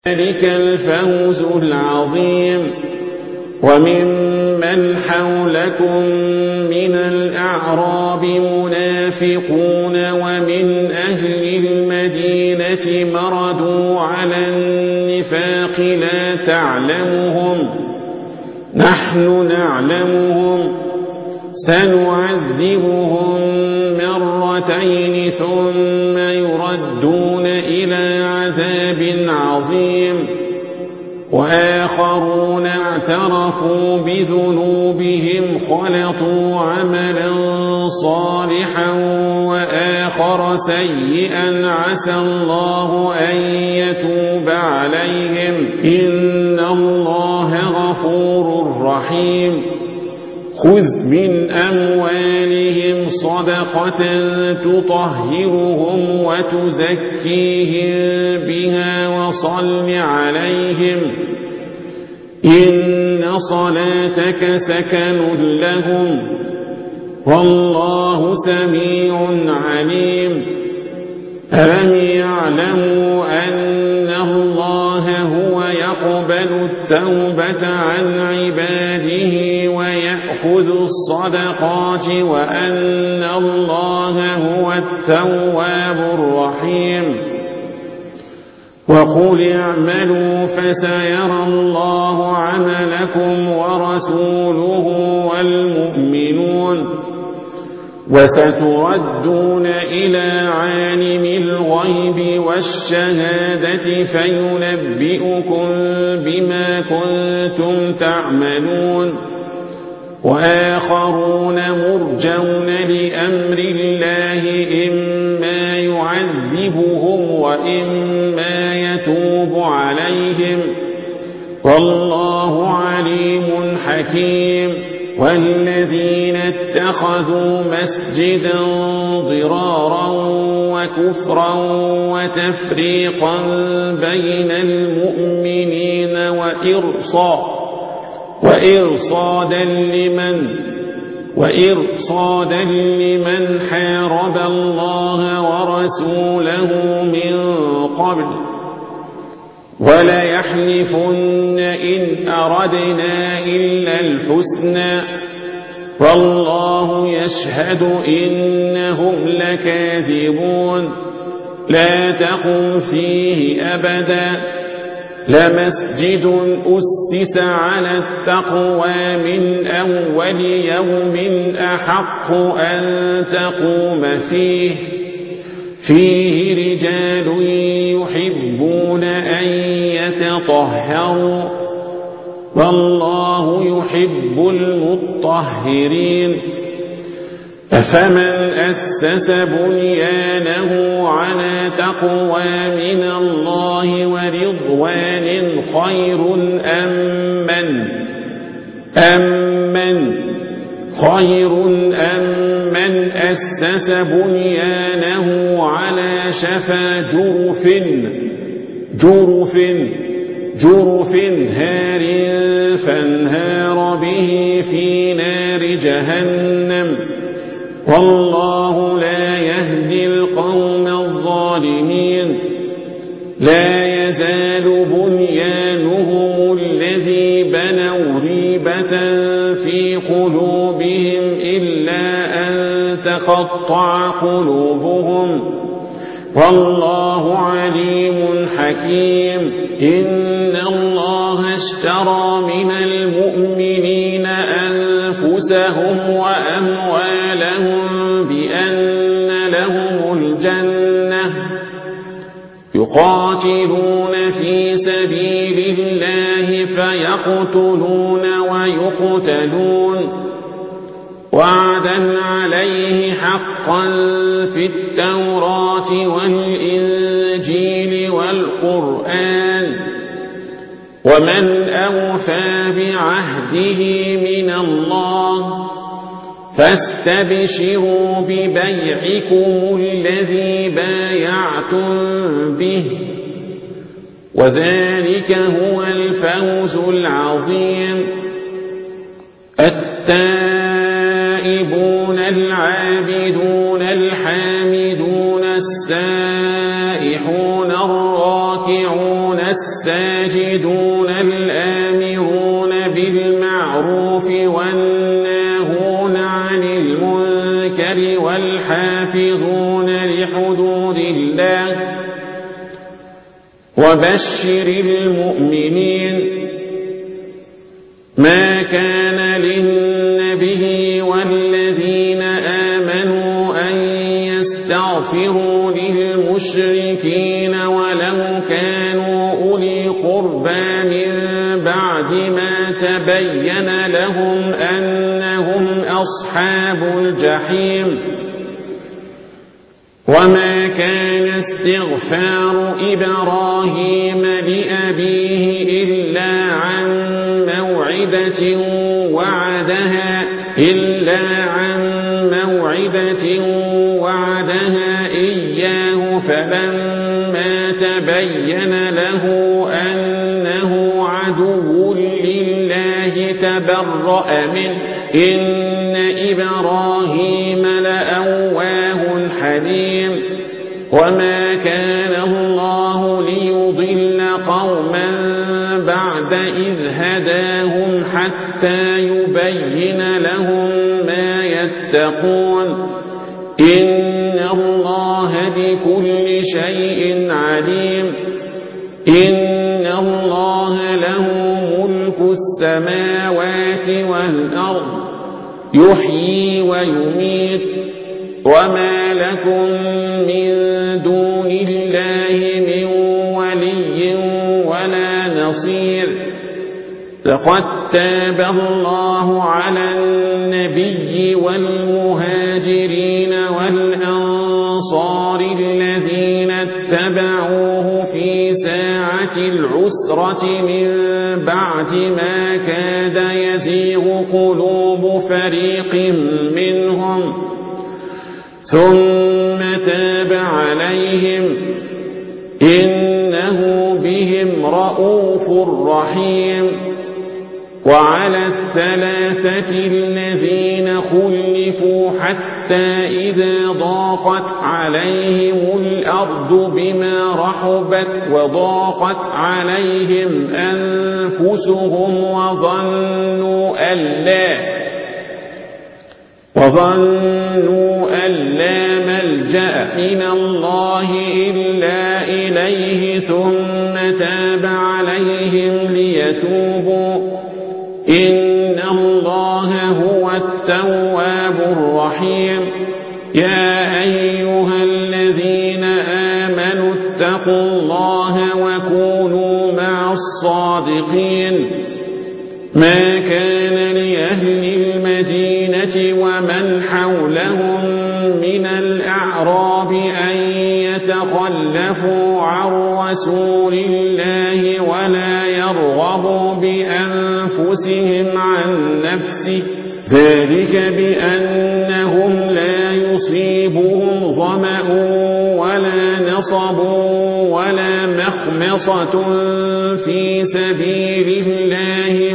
ذلك الفوز العظيم. وممن حولكم من الأعراب منافقون ومن أهل المدينة مردوا على النفاق لا تعلمهم نحن نعلمهم سنعذبهم مرتين ثم يردون إلى عذاب عظيم وآخرون اعترفوا بذنوبهم خلطوا عملا صالحا وآخر سيئا عسى الله أن يتوب عليهم إن الله غفور رحيم. خذ من أموالهم صدقة تطهرهم وتزكيهم بها وصل عليهم إن صلاتك سكن لهم والله سميع عليم. ألم يعلموا أن الله هو يقبل التوبة عن عباده ويأخذ الصدقات وأن الله هو التواب الرحيم. وقل اعملوا فسيرى الله عملكم ورسوله والمؤمنون وستردون إلى عالم الغيب والشهادة فينبئكم بما كنتم تعملون. وآخرون مرجون لأمر الله إما يعذبهم وإما يتوب عليهم والله عليم حكيم. والذين اتخذوا مسجدا ضرارا وكفرا وتفريقا بين المؤمنين وإرصادا لمن حارب الله ورسوله من قبل وليحلفن إن أردنا إلا الحسنى والله يشهد إنهم لكاذبون. لا تقم فيه أبدا لمسجد أسس على التقوى من أول يوم أحق أن تقوم فيه رجال يحبون أن يتطهروا والله يحب المطهرين. أفمن أسس بنيانه على تقوى من الله ورضوان خير أم من أسس بنيانه على شفا جرف هار فانهار به في نار جهنم والله لا يهدي القوم الظالمين. لا يزال بنيانهم الذي بنوا ريبة في قلوبهم إلا أن تقطع قلوبهم والله عليم حكيم. إن الله اشترى من المؤمنين أنفسهم وأموالهم بأن لهم الجنة يقاتلون في سبيل الله فيقتلون ويقتلون وعدا عليه حقا في التوراة والإنجيل والقرآن ومن أوفى بعهده من الله فاستبشروا ببيعكم الذي بايعتم به وذلك هو الفوز العظيم. التائبون العابدون الحامدون السائحون الراكعون الساجدون الآمرون بالمعروف والناهون عن المنكر والحافظون لحدود الله وبشر المؤمنين. ما كان للنبي والذين آمنوا أن يستغفروا للمشركين ولو كانوا أولي قربى من بعد ما تبين لهم أنهم أصحاب الجحيم. وما كان استغفار إبراهيم لأبيه إلا عن موعدة وعدها إياه فلما تبين له أنه عدو لله تبرأ منه إن إبراهيم لأواه حليم. وما كان الله ليضل قوما بعد إذ هداهم حتى يبين لهم ما يتقون إن الله بكل شيء عليم. إن الله له ملك السماوات والأرض يحيي ويميت وما لكم من دون الله من ولي ولا نصير. لقد تاب الله على النبي والمهاجرين والأنصار الذين اتبعوه في ساعة العسرة من بعد ما كاد يزيغ قلوب فريق منهم ثم تاب عليهم إنه بهم رؤوف رحيم. وعلى الثلاثة الذين خلفوا حتى إذا ضاقت عليهم الأرض بما رحبت وضاقت عليهم أنفسهم وظنوا أن لا ملجأ من الله إلا إليه ثم تاب عليهم ليتوبوا إن الله هو التواب الرحيم. يا أيها الذين آمنوا اتقوا الله وكونوا مع الصادقين. ما كان لأهل المدينة ومن حولهم من الأعراب أن يتخلفوا عن رسول الله ولا يرغبوا بأنفسهم عن نفسه ذلك بأنهم لا يصيبهم ظمأ ولا نصب ولا مخمصة في سبيل الله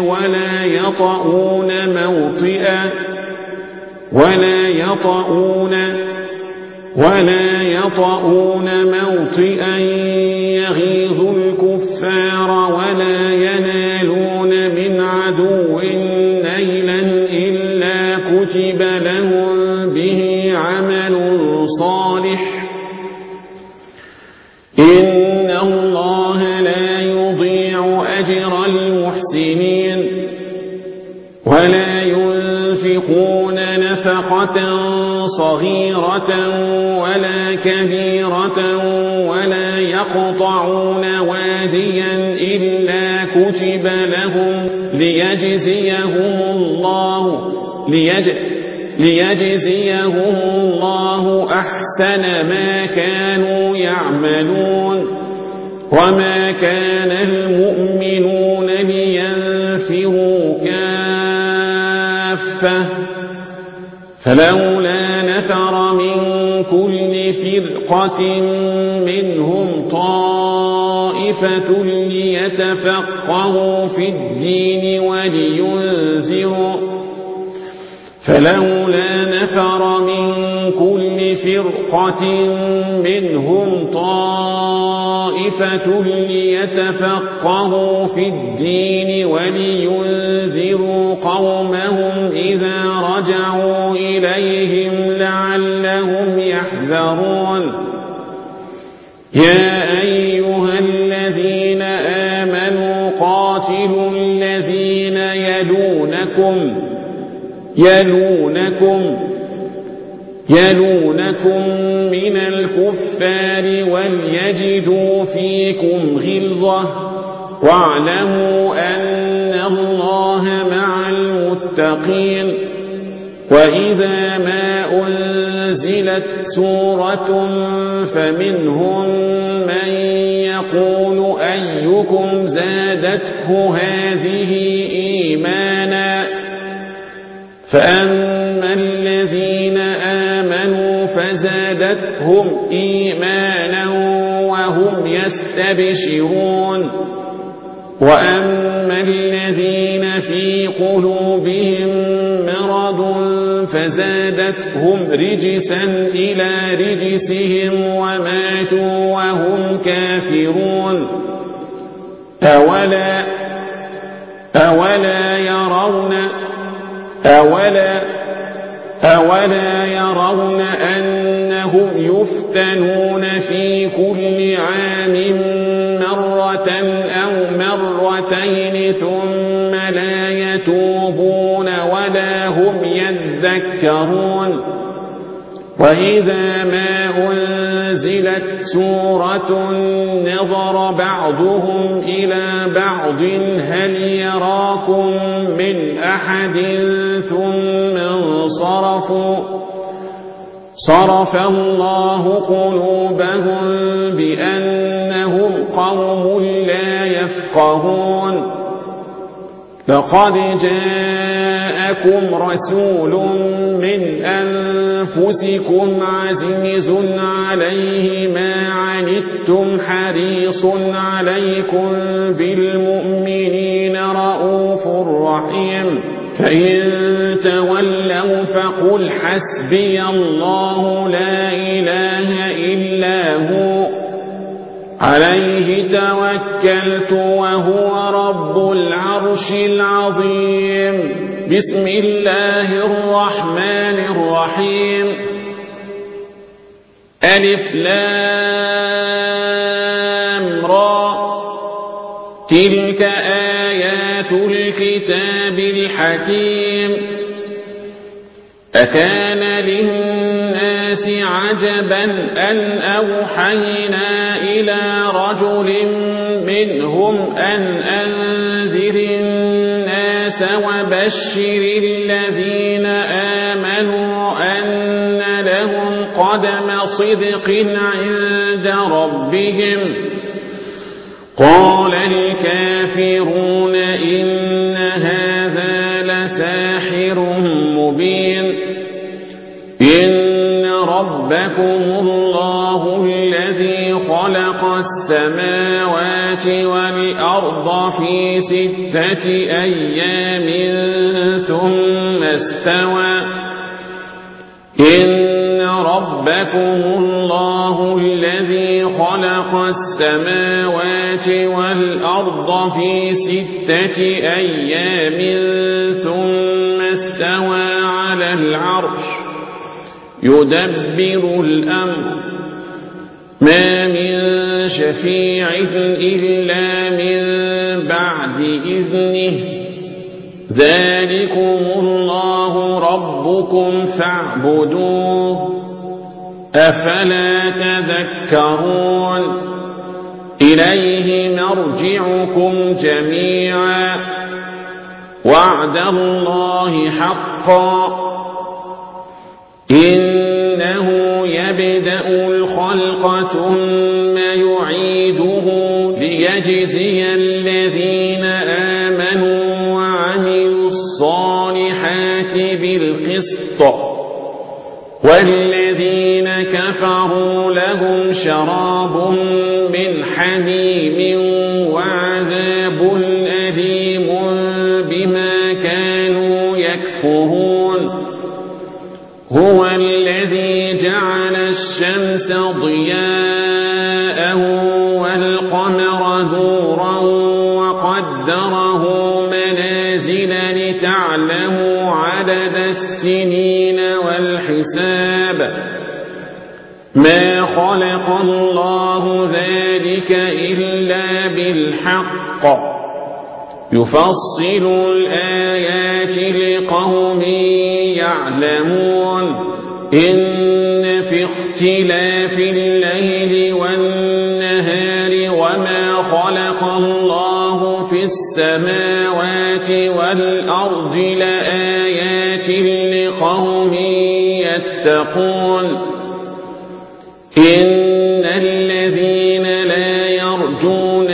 ولا يطؤون موطئا يغيظ الكفار ولا ينالون من عدو نيلا إلا كتب لهم به عمل صالح إن الله لا يضيع أجر المحسنين. ولا ينفقون نفقة صغيرة ولا كبيرة ولا يقطعون واديا إلا كتب لهم ليجزيهم الله أحسن ما كانوا يعملون. وما كان المؤمنون لينفروا كافة فلولا نفر من كل فرقة منهم طائفة ليتفقهوا في الدين فلولا نفر من كل فرقة منهم طائفة ليتفقهوا في الدين ولينذروا قومهم إذا رجعوا إليهم لعلهم يحذرون يا أيها الذين آمنوا قاتلوا الذين يلونكم من الكفار وليجدوا فيكم غلظة واعلموا أن الله مع المتقين وإذا ما أنزلت سورة فمنهم من يقول أيكم زادته هذه إيمانا فأما الذين آمنوا فزادتهم إيمانا وهم يستبشرون وأما الذين في قلوبهم مرض فزادتهم رجسا إلى رجسهم وماتوا وهم كافرون أولا يرون أنهم يفتنون في كل عام مرة أو مرتين ثم لا يتوبون ولا هم يذكرون وإذا ما أنزلت سورة نظر بعضهم إلى بعض هل يراكم من أحد ثم صرف الله قلوبهم بأنهم قوم لا يفقهون لقد جاءكم رسول من أنفسكم عزيز عليه ما عنتم حريص عليكم بالمؤمنين رؤوف رحيم فإن تولوا فقل حسبي الله لا إله إلا هو عليه توكلت وهو رب العرش العظيم بسم الله الرحمن الرحيم ألف لام را تلك آيات الكتاب الحكيم أكان للناس عجبا أن أوحينا إلى رجل منهم أن أنذر الناس وبشر الذين آمنوا أن لهم قدم صدق عند ربهم قال الكافرون إن هذا لساحر مبين إن ربكم الله الذي خلق السماوات والأرض في 6 أيام ثم استوى إن ربكم الله الذي خلق السماوات والأرض في 6 أيام ثم استوى على العرش يدبر الأمر ما من شفيع إلا من بعد إذنه ذلكم الله ربكم فاعبدوه أفلا تذكرون إليه مرجعكم جميعا وعد الله حقا إنه يبدأ الخلق ثم يعيده ليجزي الذين آمنوا وعملوا الصالحات بالقسط والذين كفروا لهم شراب من حميم وعذاب أليم بما كانوا يكفرون ضياءه والقمر نورا وقدره منازل لتعلموا عدد السنين والحساب ما خلق الله ذلك إلا بالحق يفصل الآيات لقوم يعلمون إن في اختلاف الليل والنهار وما خلق الله في السماوات والأرض لآيات لقوم يتقون إن الذين لا يرجون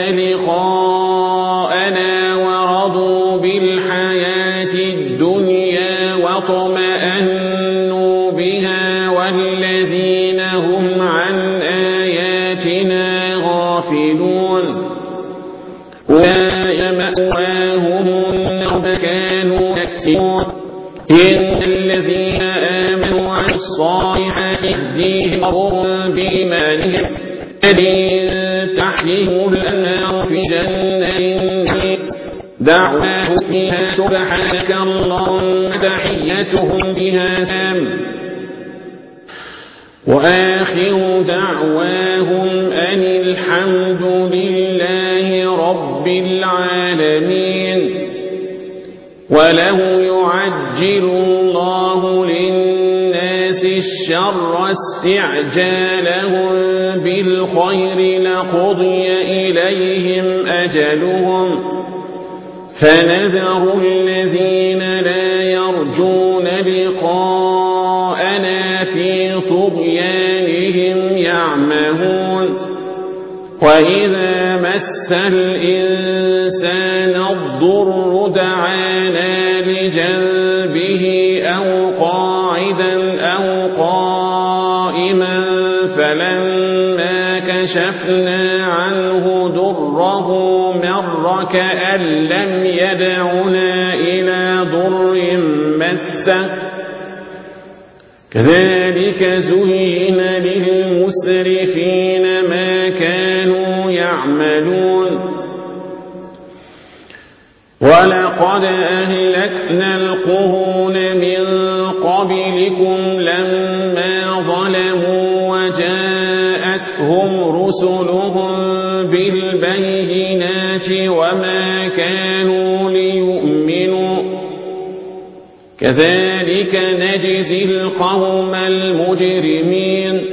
لقاءنا ورضوا بالحياة الدنيا واطمأنوا بها والذين هم عن آياتنا غافلون أولئك مأواهم النار بما كانوا يكسبون إن الذين آمنوا وعملوا الصالحات يهديهم ربهم بإيمانهم تحييهم الأنهار في جنات دعواهم فيها سبحانك اللهم تحيتهم فيها سلام وآخر دعواهم أن الحمد لله رب العالمين وله يعجل الله للناس الشر استعجالهم بالخير لقضي إليهم أجلهم فنذر الذين لا يرجون لقاءنا في طغيانهم يعمهون وإذا مس الإنسان الضر دعانا لجنبه أو قاعدا أو قائما فلما كشفنا عنه ضره مر كأن لم يدعنا إلى ضر مسه كذلك زين للمسرفين ما كانوا يعملون ولقد أهلكنا القرون من قبلكم لما ظلموا وجاءتهم رسلهم بالبينات وما كانوا ليؤمنوا كذلك نجزي القوم المجرمين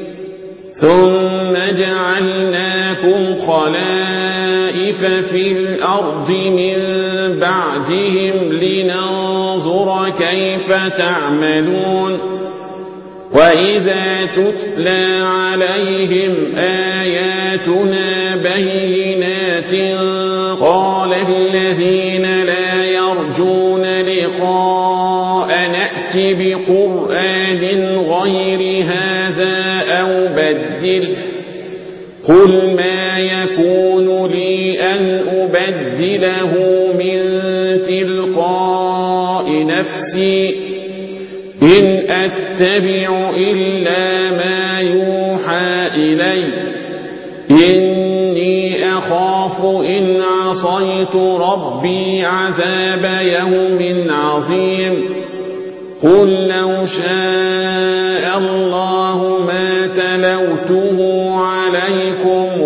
ثم جعلناكم خلائف في الأرض من بعدهم لننظر كيف تعملون وإذا تتلى عليهم آياتنا بينات قال الذين لا يرجون لقاء نأت بقرآن غير هذا أو بدل قل ما يكون لي أن أبدله من تلقاء نفسي إن أتبع إلا ما يوحى إلي إني أخاف إن عصيت ربي عذاب يوم عظيم قل لو شاء الله ما تلوته عليكم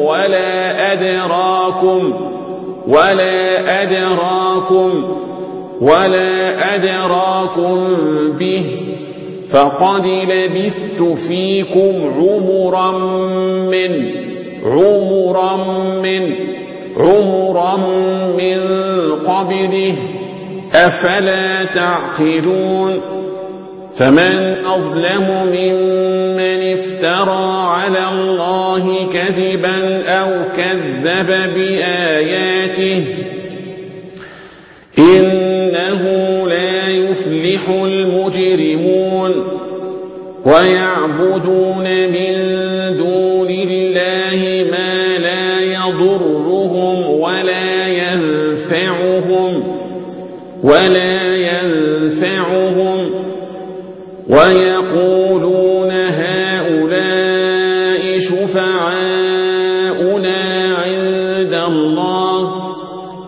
ولا أدراكم به فقد لبثت فيكم عمرا من قبله أفلا تعقلون فمن أظلم ممن افترى على الله كذبا أو كذب بآياته إنه لا يفلح المجرمون ويعبدون من دون الله ما لا يضرهم ولا ينفعهم ويقولون هؤلاء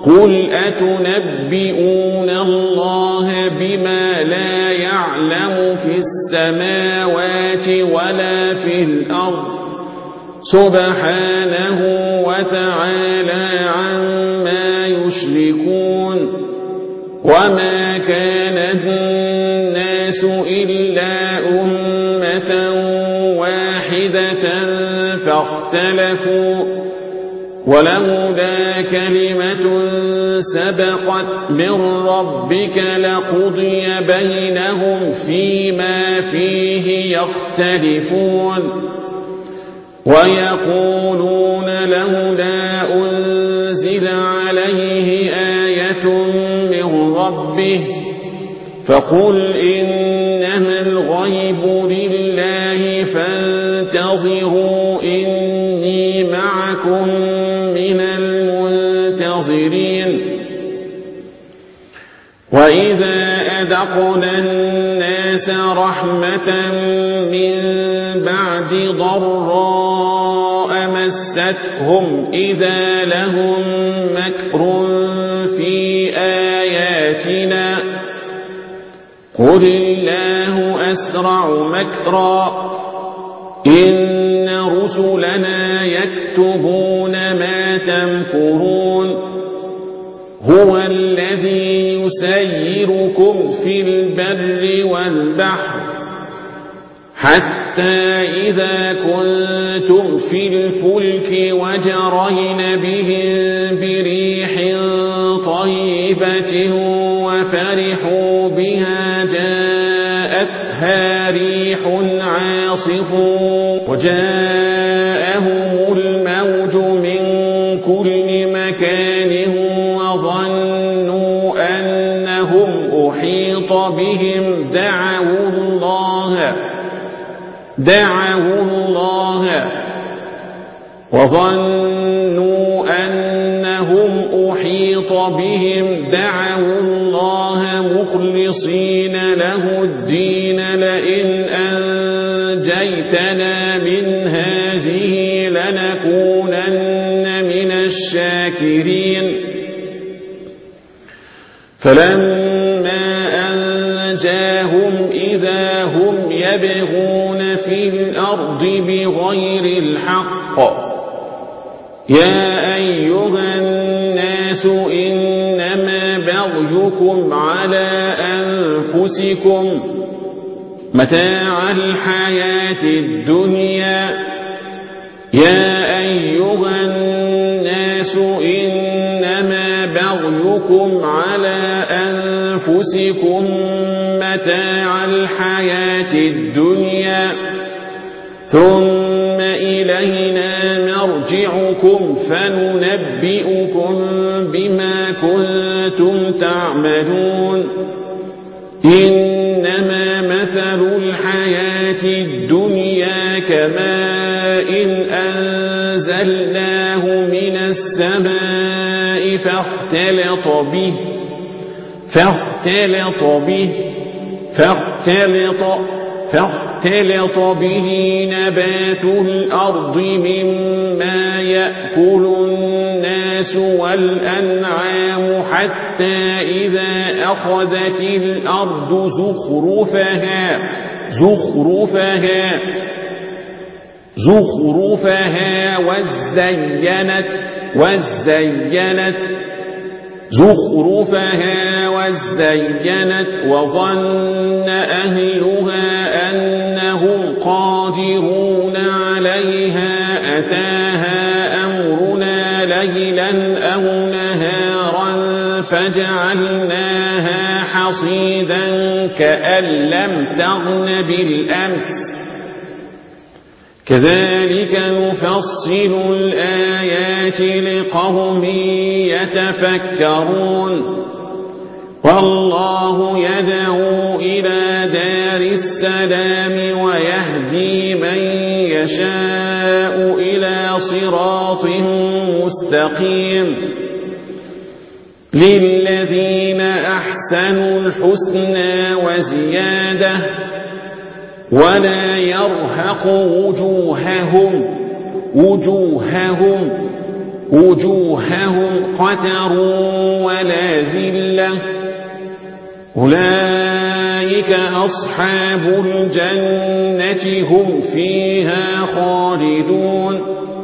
قل أتنبئون الله بما لا يعلم في السماوات ولا في الأرض سبحانه وتعالى عما يشركون وما كان الناس إلا أمة واحدة فاختلفوا ولولا كلمة سبقت من ربك لقضي بينهم فيما فيه يختلفون ويقولون لولا أنزل عليه آية من ربه فقل إنما الغيب لله فانتظروا إني معكم من المنتظرين وإذا أذقنا الناس رحمة من بعد ضراء مستهم إذا لهم مكر في آياتنا قل الله أسرع مكرا إن رسلنا يكتبون ما تمكرون هو الذي يسيركم في البر والبحر حتى إذا كنتم في الفلك وجرين بهم بريح طيبة وفرحوا بها جاءتها ريح عاصف وجاءهم الموج من كل مكان وظنوا أنهم أحيط بهم دعوا الله وظنوا أنهم أحيط بهم دعوا الله مخلصين له الدين لئن أنجيتنا من هذه لنكونن من الشاكرين فلما أنجاهم إذا هم يبغون في الأرض بغير الحق يا أيها الناس إنما بغيكم على أنفسكم متاع الحياة الدنيا يا أيها الناس إنما بغيكم على أنفسكم متاع الحياة الدنيا ثم إلينا مرجعكم فننبئكم بما كنتم تعملون إنما مثل الحياة الدنيا كماء أنزلناه من السماء فاختلط به نبات الأرض مما يأكل الناس والأنعام حتى إذا أخذت الأرض زخرفها وزينت وظن أهلها أنهم قادرون عليها أتاها أمرنا ليلا أو نهارا فجعلناها حصيدا كأن لم تغن بالأمس كذلك نفصل الآيات لقوم يتفكرون والله يدعو إلى دار السلام ويهدي من يشاء إلى صراط مستقيم للذين أحسنوا الحسنى وزيادة ولا يرهق وجوههم وجوههم قتر ولا ذلة أولئك أصحاب الجنة هم فيها خالدون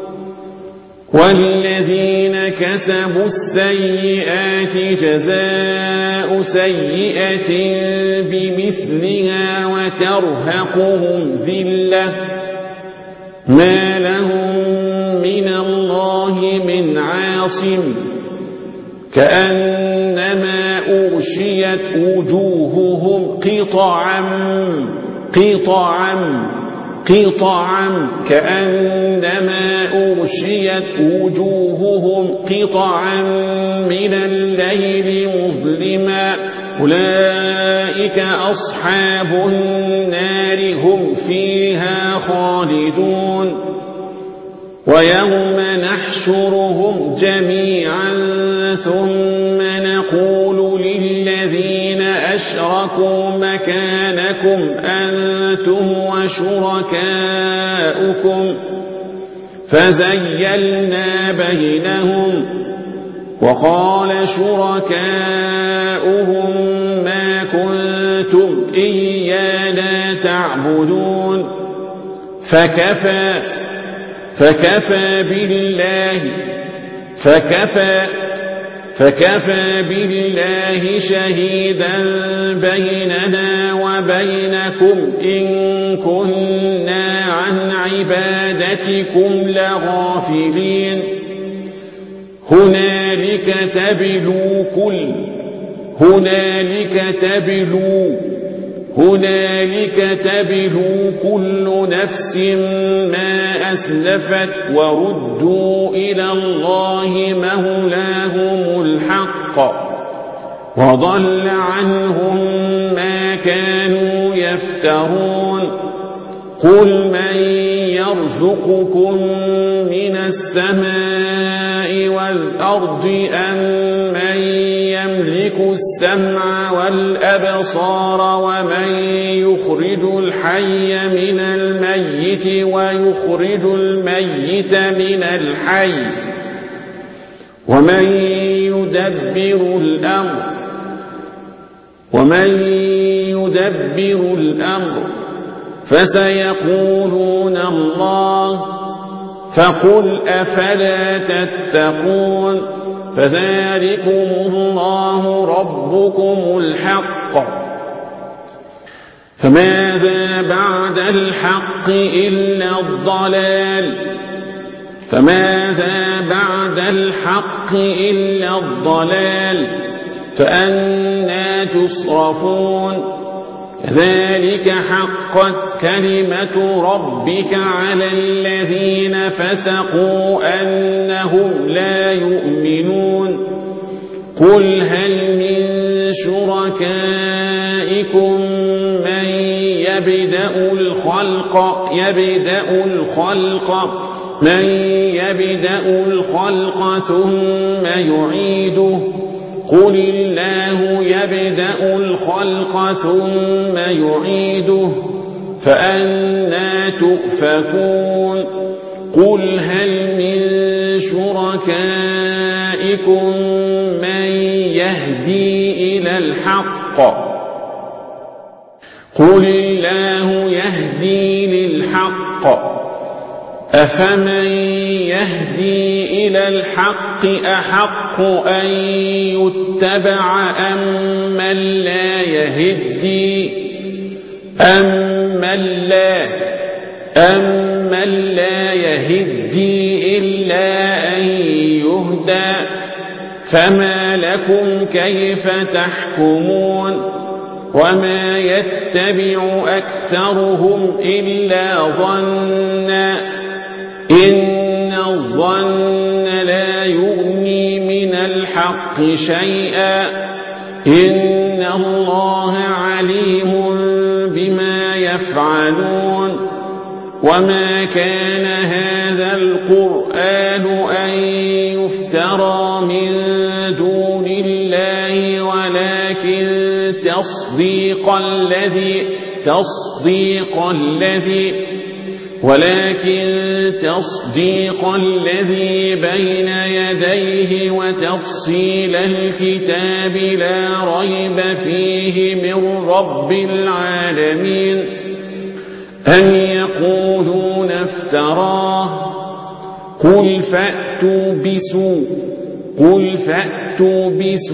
والذين كسبوا السيئات جزاء سيئة بمثلها وترهقهم ذلة ما لهم من الله من عاصم كأنما أغشيت وجوههم قطعا كأنما أغشيت وجوههم قطعا من الليل مظلما أولئك أصحاب النار هم فيها خالدون ويوم نحشرهم جميعا ثم نقول للذين أشركوا مكانكم أنتم وشركاؤكم فزيلنا بينهم وقال شركاؤهم ما كنتم إيانا تعبدون فكفى بالله شهيدا بيننا وبينكم إن كنا عن عبادتكم لغافلين هنالك تبلو كل نفس ما أسلفت وردوا إلى الله مولاهم الحق وضل عنهم ما كانوا يفترون قل من يرزقكم من السماء والأرض أم من يملك السمع والأبصار ومن يخرج الحي من الميت ويخرج الميت من الحي ومن يدبر الأمر فسيقولون الله فقل أفلا تتقون فذلكم الله ربكم الحق فماذا بعد الحق إلا الضلال فأنى تصرفون كذلك حقت كلمة ربك على الذين فسقوا أنهم لا يؤمنون قل هل من شركائكم من يبدأ الخلق ثم يعيده قل الله يبدأ الخلق ثم يعيده فأنى تؤفكون قل هل من شركائكم من يهدي إلى الحق قل الله يهدي للحق أفمن يهدي إلى الحق أحق أن يتبع أمن لا يهدي إلا أن يهدى فما لكم كيف تحكمون وما يتبع أكثرهم إلا ظنا إن الظن لا يغني من الحق شيئا إن الله عليم بما يفعلون وما كان هذا القرآن أن يفترى من دون الله ولكن ولكن تصديق الذي بين يديه وتفصيل الكتاب لا ريب فيه من رب العالمين. أم يقولون افتراه قل فأتوا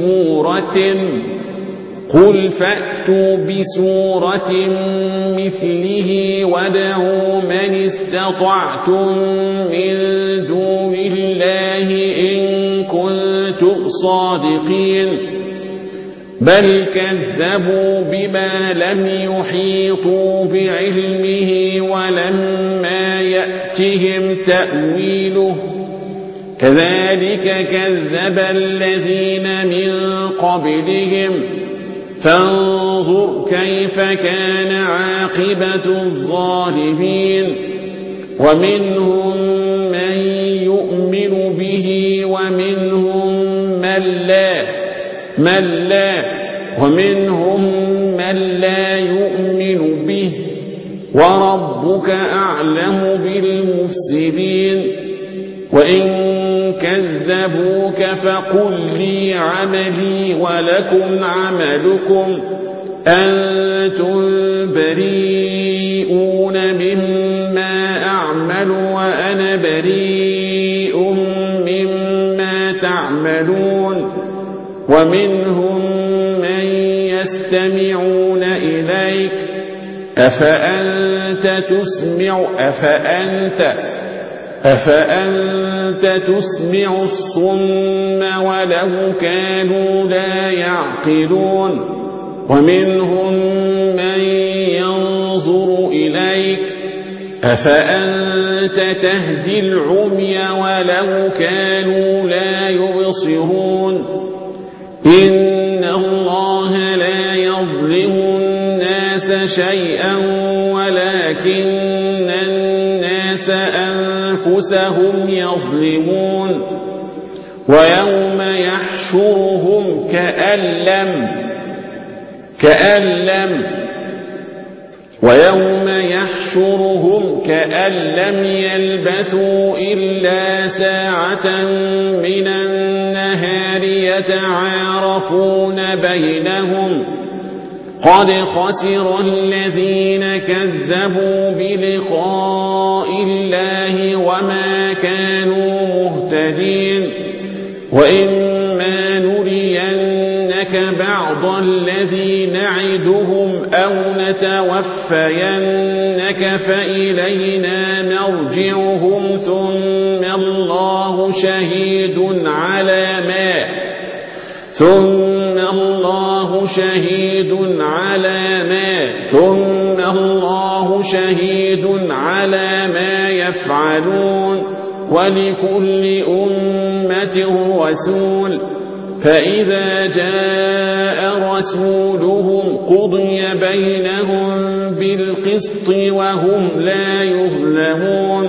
بسورة مثله وادعوا من استطعتم من دون الله إن كنتم صادقين. بل كذبوا بما لم يحيطوا بعلمه ولما يأتهم تأويله كذلك كذب الذين من قبلهم فانظر كيف كان عاقبة الظالمين. ومنهم من يؤمن به ومنهم من لا يؤمن به وربك أعلم بالمفسدين. وإن كذبوك فقل لي عملي ولكم عملكم أنتم بريئون مما أعمل وأنا بريء مما تعملون. ومنهم من يستمعون إليك أفأنت تسمع الصم ولو كانوا لا يعقلون. ومنهم من ينظر إليك أفأنت تهدي العمي ولو كانوا لا يبصرون. إن الله لا يظلم الناس شيئا ولكن الناس أنفسهم يظلمون. ويوم يحشرهم كأن لم يلبثوا إلا ساعة من النهار يتعارفون بينهم قد خسر الذين كذبوا بلقاء الله وما كانوا مهتدين. وإما نرينك بعض الذي نعدهم أو نتوفينك فإلينا مرجعهم ثم الله شهيد على ما يفعلون ولكل أمة رسول فإذا جاء رسولهم قضي بينهم بالقسط وهم لا يظلمون.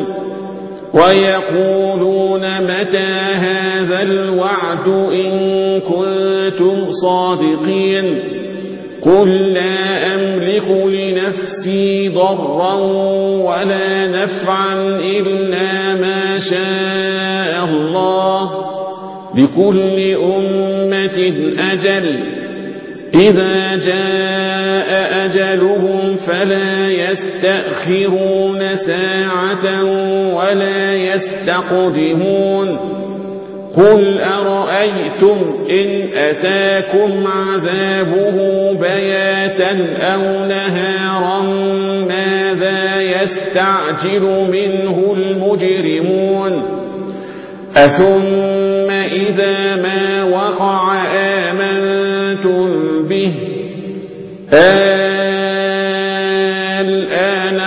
ويقولون متى هذا الوعد إن كنتم صادقين. قل لا أملك لنفسي ضرا ولا نفعا إلا ما شاء الله لكل أمة أجل إذا جاء أجلهم فلا يستأخرون ساعة ولا يستقدمون. قل أرأيتم إن أتاكم عذابه بياتا أو نهارا ماذا يستعجل منه المجرمون. أثم إذا ما وقع آمنتم به الآن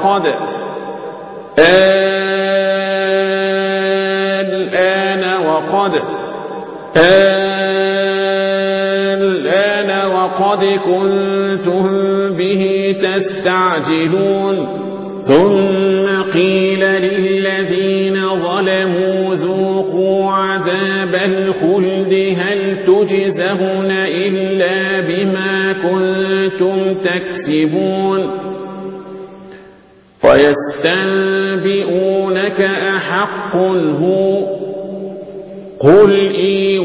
وقد كنتم به تستعجلون. ثم قيل للذين ظلموا ذوقوا عذاب الخلد هل تجزون إلا بما كنتم تكسبون. ويستنبئونك أحق هو قل إي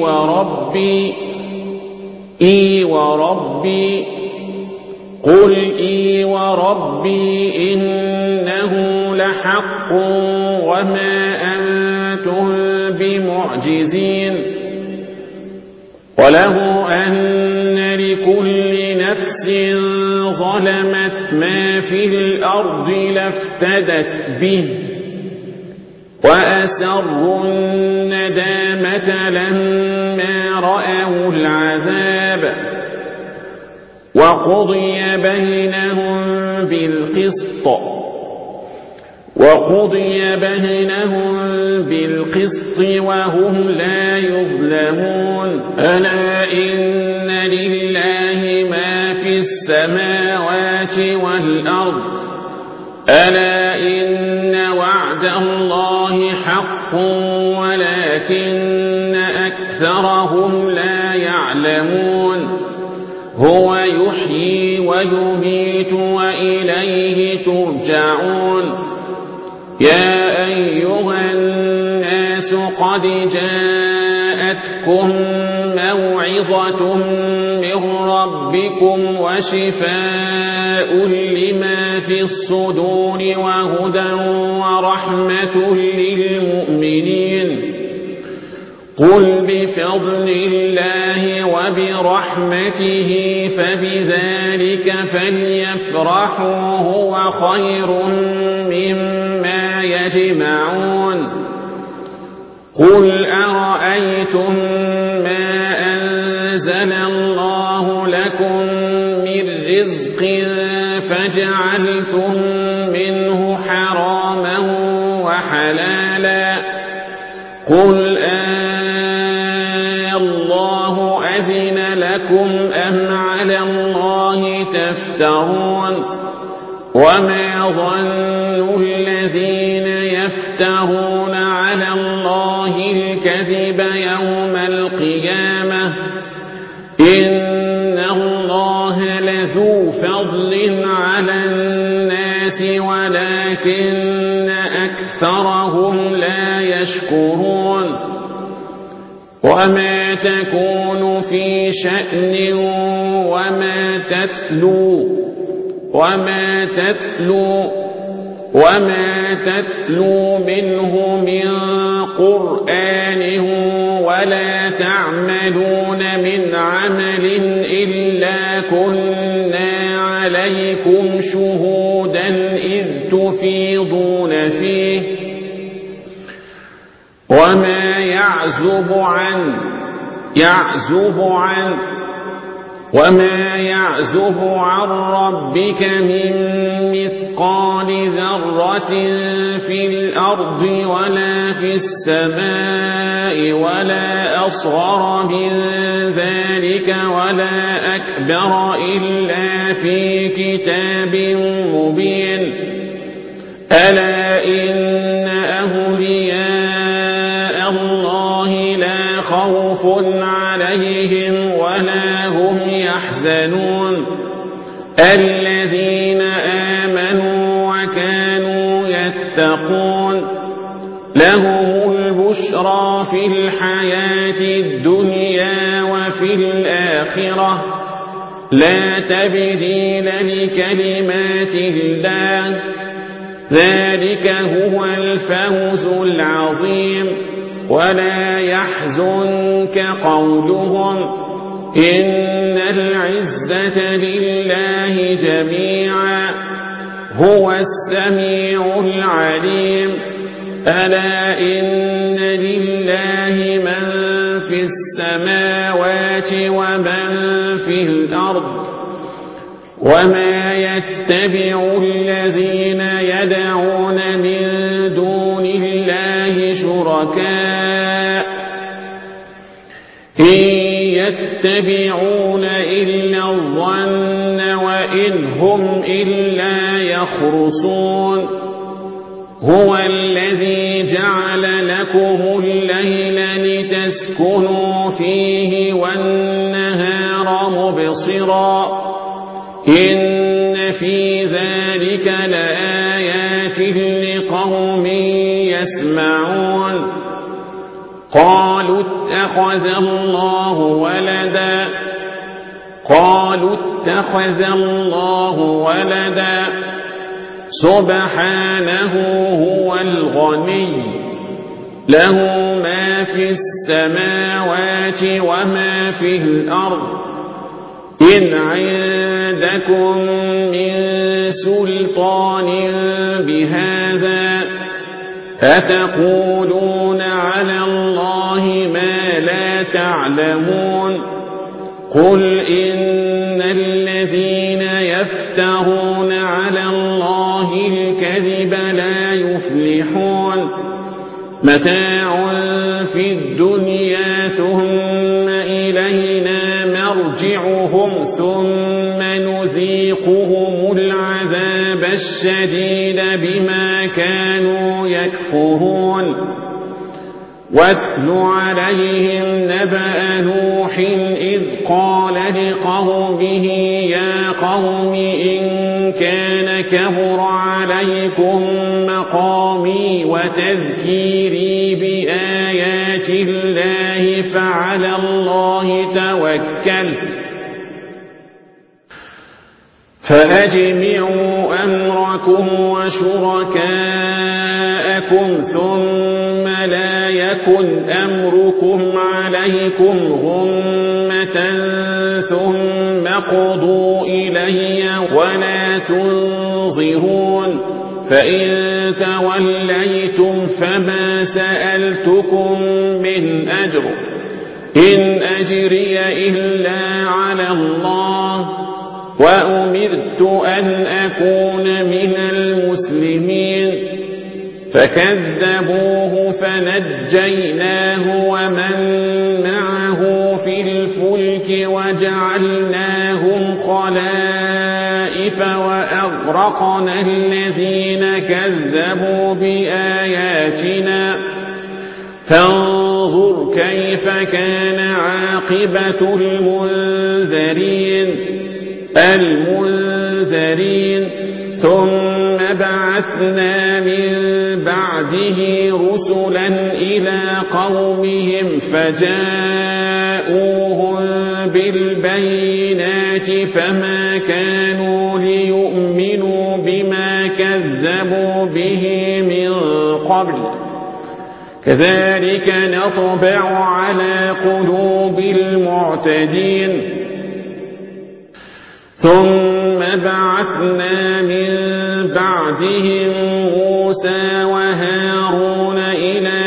وربي قل إي وربي إنه لحق وما أنتم بمعجزين ولو أن لكل نفس ظلمت ما في الأرض لافتدت به وأسروا الندامة لما رأوا العذاب وقضي بينهم بالقسط وهم لا يظلمون ألا إن لله ما في السماوات والأرض ألا إن وعد الله حق ولكن أكثرهم لا يعلمون هو يحيي ويميت وإليه ترجعون يا أيها الناس قد جاءتكم موعظة من ربكم وشفاء لما في الصدور وهدى ورحمة للمؤمنين قل بفضل الله وبرحمته فبذلك فليفرحوا هو خير مما يجمعون قل أرأيتم ما أنزل الله لكم من رزق فجعلتم منه حراما وحلالا قل الله أذن لكم أم على الله تفترون وما ظن الذين يفترون على الله الكذب يوم القيامة إن الله لذو فضل على الناس ولكن أكثرهم لا يشكرون وما تكون في شأن وما تتلو منه من قرآن ولا تعملون من عمل إلا كنا عليكم شهودا إذ تفيضون فيه وما يعزب عن ربك من مثقال ذرة في الأرض ولا في السماء ولا أصغر من ذلك ولا أكبر إلا في كتاب مبين ألا إن أولياء الله لا خوف عليهم ولا هم يحزنون الذين آمنوا وكانوا يتقون لهم البشرى في الحياة الدنيا وفي الآخرة لا تبديل لكلمات الله ذلك هو الفوز العظيم ولا يحزنك قولهم إن العزة لله جميعا هو السميع العليم ألا إن لله من في السماوات ومن في الأرض وما يتبع الذين يدعون من دون الله شركاء إن يتبعون إلا الظن وإن هم إلا يخرصون هو الذي جعل لكم الليل لتسكنوا فيه والنهار مبصرا إن في ذلك لآيات يجمعون قالوا اتخذ الله ولدا سبحانه هو الغني له ما في السماوات وما في الأرض إن عندكم من سلطان بهذا أتقولون على الله ما لا تعلمون قل إن الذين يفترون على الله الكذب لا يفلحون متاع في الدنيا ثم إلينا مرجعهم ثم نذيقهم العذاب الشديد بما كانوا يكفرون واتل عليهم نبأ نوح إذ قال لقومه يا قوم إن كان كبر عليكم مقامي وتذكيري بآيات الله فعلى الله توكلت فأجمعوا أمركم وشركاءكم ثم لا يكن أمركم عليكم غمة ثم اقضوا إلي ولا تنظرون فإن توليتم فما سألتكم من أجر إن أجري إلا على الله وأمرت أن أكون من المسلمين فكذبوه فنجيناه ومن معه في الفلك وجعلناهم خلائف وأغرقنا الذين كذبوا بآياتنا فانظر كيف كان عاقبة المنذرين ثم بعثنا من بعده رسلا إلى قومهم فجاءوهم بالبينات فما كانوا ليؤمنوا بما كذبوا به من قبل كذلك نطبع على قلوب المعتدين ثم بعثنا من بعدهم موسى وهارون إلى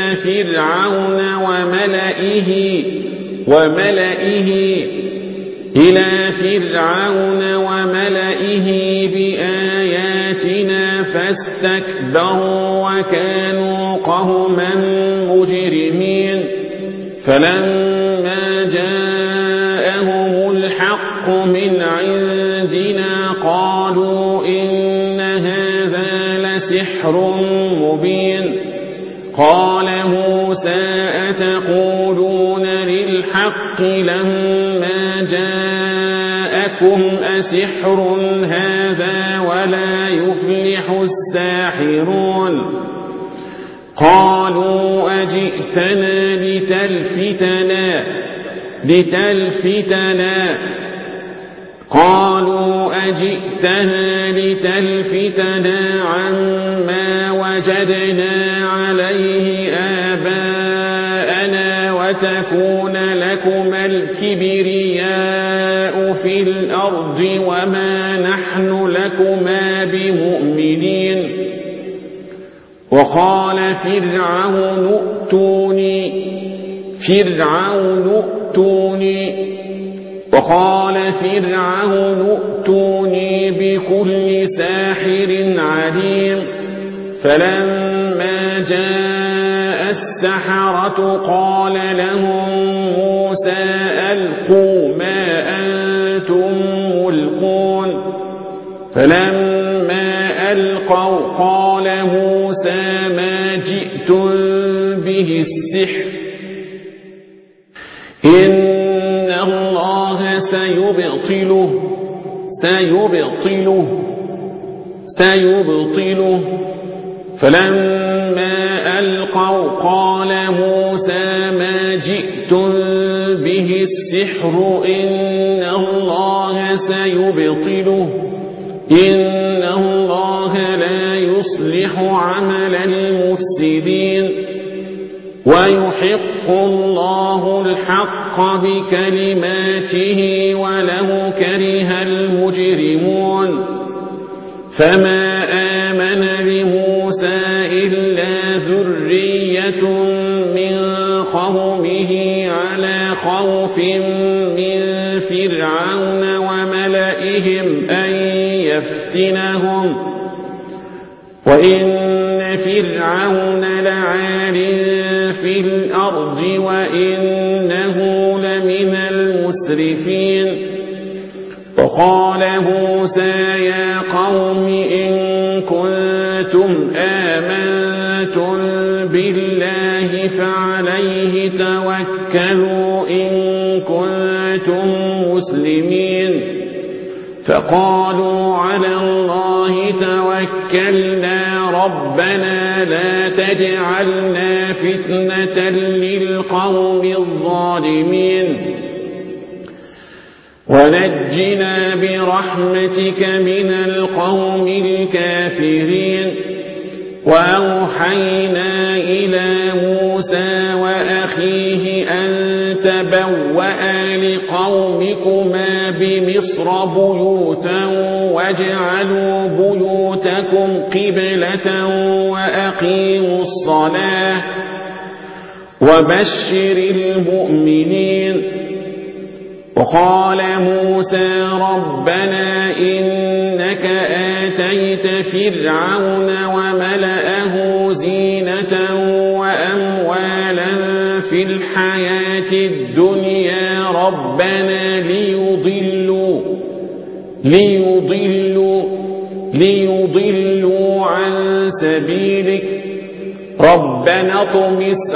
فرعون وملئه بآياتنا فاستكبروا وكانوا قوما مجرمين فلما جاءهم الحق من عندنا قالوا إن هذا لسحر مبين قال موسى أتقولون للحق لما جاءكم أسحر هذا ولا يفلح الساحرون قالوا أجئتنا لتلفتنا عما وجدنا عليه آباءنا وتكون لكما الكبرياء في الأرض وما نحن لكما بمؤمنين وقال فرعون ائتوني بكل ساحر عليم فلما جاء السحرة قال لهم موسى ألقوا ما أنتم ملقون فلما ألقوا قال موسى ما جئتم به السحر إن الله سيبطله فلما ألقوا قال موسى ما جئتم به السحر إن الله سيبطله إن الله لا يصلح عمل المفسدين ويحق الله الحق بكلماته ولو كره المجرمون فما آمن لموسى إلا ذرية من قومه على خوف من فرعون وملئهم أن يفتنهم وإن فرعون لعال في الأرض وإنه لمن المسرفين وقال موسى يا قوم إن كنتم آمنتم بالله فعليه توكلوا إن كنتم مسلمين فقالوا على الله توكلنا ربنا لا تجعلنا فتنة للقوم الظالمين ونجنا برحمتك من القوم الكافرين وأوحينا إلى موسى وأخيه أن تبوأ لقومكما بمصر بيوتا واجعلوا بيوتكم قبلة وأقيموا الصلاة وبشر المؤمنين وقال موسى ربنا إنك آتيت فرعون وملأه زينة وأموالا في الحياة الدنيا ربنا ليضلوا عن سبيلك ربنا اطمس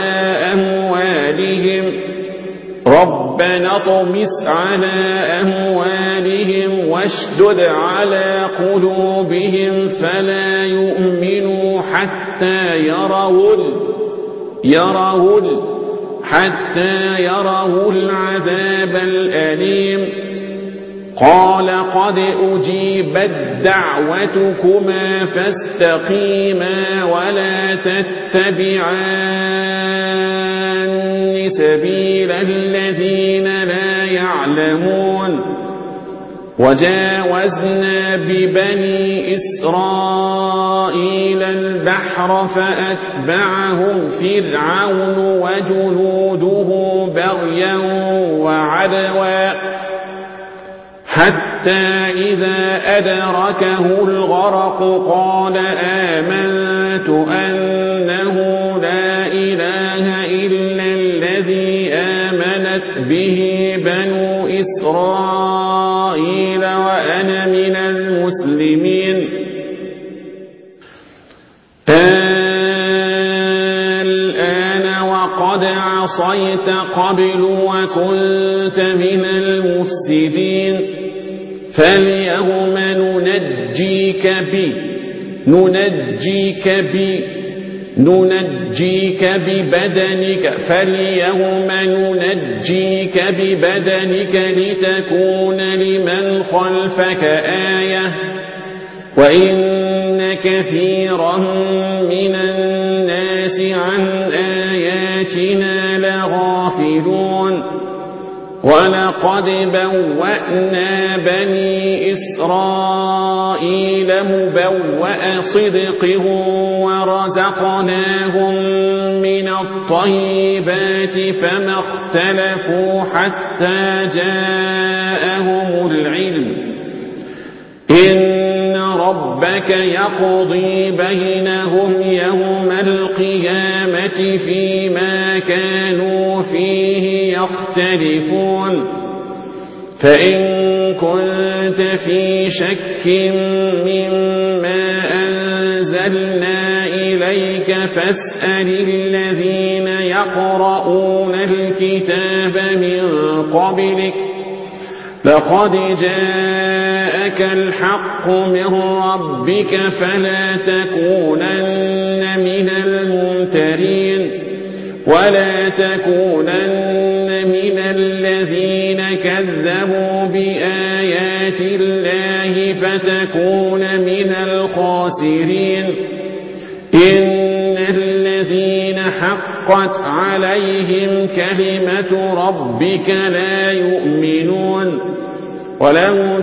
على أموالهم واشدد على قلوبهم فلا يؤمنوا حتى يروا العذاب الأليم قال قد أجيبت دعوتكما فاستقيما ولا تتبعان سبيل الذين لا يعلمون وجاوزنا ببني إسرائيل البحر فأتبعهم فرعون وجنوده بغيا وعدوا حتى إذا أدركه الغرق قال آمنت أنه لا إله إلا الذي آمنت به بنو إسرائيل وأنا من المسلمين الآن وقد عصيت قبل وكنت من المفسدين فاليوم ننجيك ببدنك لتكون لمن خلفك آية وإن كثيرا من الناس عن آياتنا لغافلون ولقد بوأنا بني إسرائيل مبوأ صدق ورزقناهم من الطيبات فما اختلفوا حتى جاءهم العلم إن ربك يقضي بينهم يوم القيامة فيما كانوا فيه يختلفون فإن كنت في شك مما أنزلنا إليك فاسأل الذين يقرؤون الكتاب من قبلك لقد جاءك الحق من ربك فلا تكونن من الممتنين المفترين ولا تكونن من الذين كذبوا بآيات الله فتكون من الخاسرين إن الذين حقت عليهم كلمة ربك لا يؤمنون ولو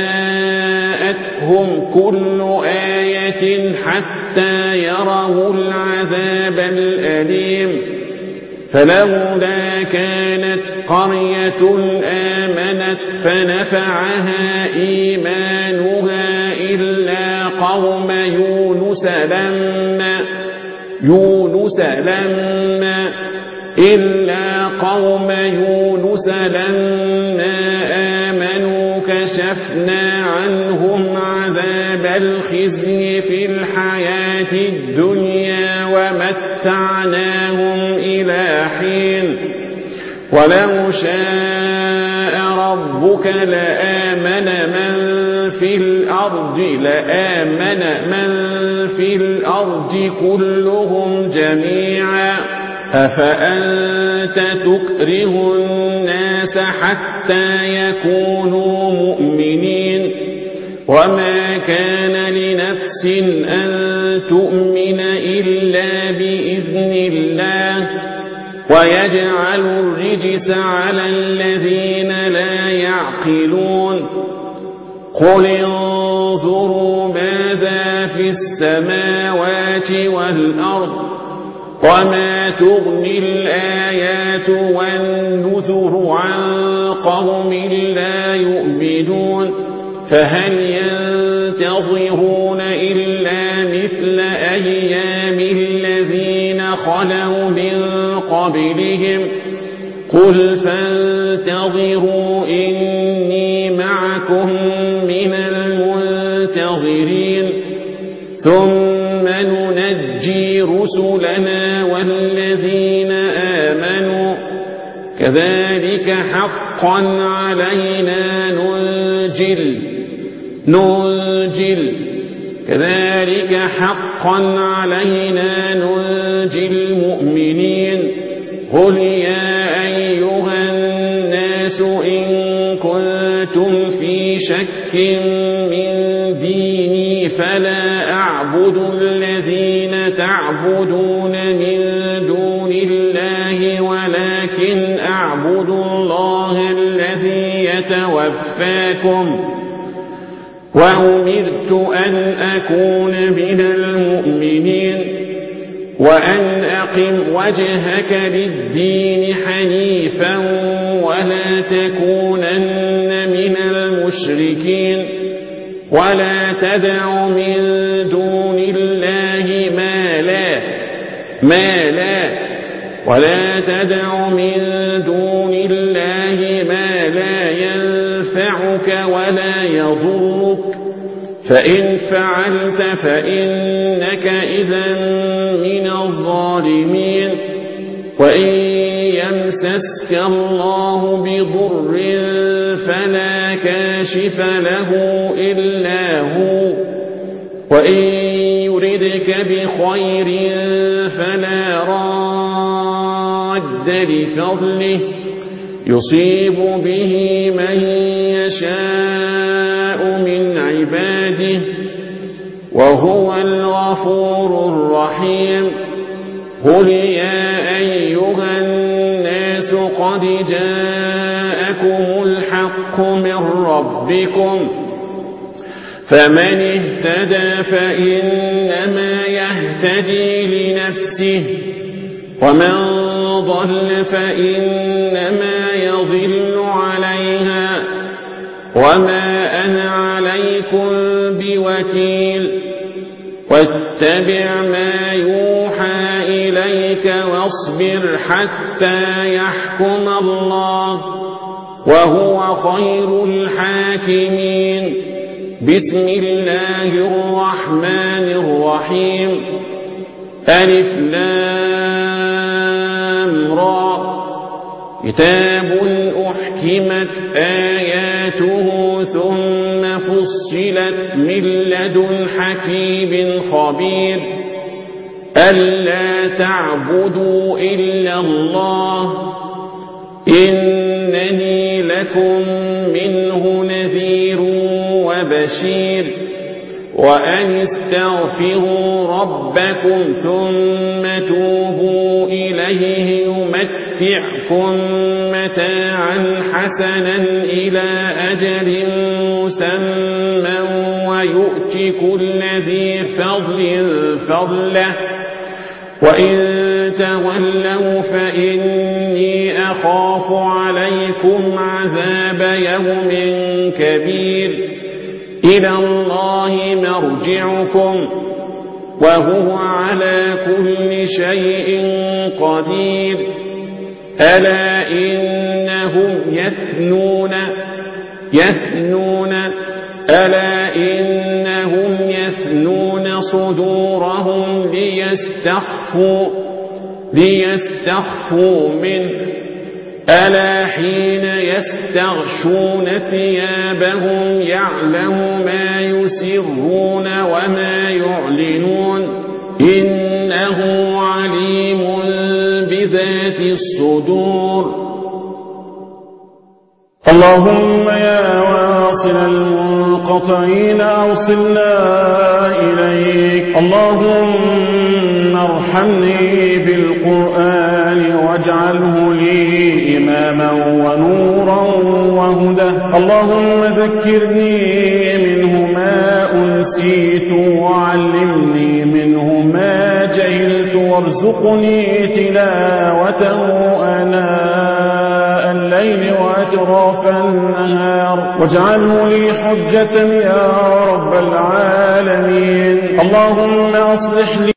جاءتهم كل آية حتى يروا العذاب الأليم فلولا كانت قرية آمنت فنفعها إيمانها إلا قوم يونس لما آمنوا كشفنا عنهم عذاب الخزي في الحياة الدنيا ومتعناهم إلى حين ولو شاء ربك لآمن من في الأرض كلهم جميعا أفأنت تكره الناس حتى يكونوا مؤمنين وما كان لنفس أن تؤمن إلا بإذن الله ويجعل الرجس على الذين لا يعقلون قل انظروا ماذا في السماوات والأرض وما تغني الآيات والنذر عن قوم لا يؤمنون فهل ينتظرون إلا مثل أيام الذين خلوا من قبلهم قل فانتظروا إني معكم من المنتظرين ثم ننجي رسلنا والذين آمنوا كذلك حقا علينا ننجي المؤمنين قل يا أيها الناس إن كنتم في شك من ديني فلا أعبد الذين تعبدون من دون الله ولكن أعبد الله الذي يتوفاكم وأمرت أن أكون من المؤمنين وأن أقم وجهك للدين حنيفا ولا تكونن من المشركين ولا تدع من دون الله ما لا ينفعك ولا يضرك فإن فعلت فإنك إذا من الظالمين وإن يمسسك الله بضر فلا كاشف له إلا هو وإن يردك بخير فلا راد لفضله يصيب به من يشاء من عباده وهو الغفور الرحيم قل يا أيها الناس قد جاءكم الحق من ربكم فمن اهتدى فإنما يهتدي لنفسه ومن ضل فإنما يضل عليها وما أنا عليكم بوكيل واتبع ما يوحى إليك واصبر حتى يحكم الله وهو خير الحاكمين بسم الله الرحمن الرحيم ألف لام را كتاب أحكمت آياته ثم فصلت من لدن حكيم خبير ألا تعبدوا إلا الله إنني لكم منه نذير وبشير وأن استغفروا ربكم ثم توبوا إليه يمتعكم متاعا حسنا إلى أجل مسمى ويؤتي كل ذي فضل فضله وإن تولوا فإني أخاف عليكم عذاب يوم كبير إلى الله مرجعكم وهو على كل شيء قدير ألا إنهم يثنون صدورهم ليستخفوا منه ألا حين يستغشون ثيابهم يعلم ما يسرون وما يعلنون إنه عليم بذات الصدور. اللهم يا واصل المنقطعين أوصلنا إليك. اللهم ارحمني بالقرآن واجعله لي إماما ونورا وهدى. اللهم ذكرني منه ما أنسيت وعلمني منه ما جهلت وارزقني تلاوته آناء الليل وأطراف النهار واجعله لي حجة يا رب العالمين. اللهم أصلح لي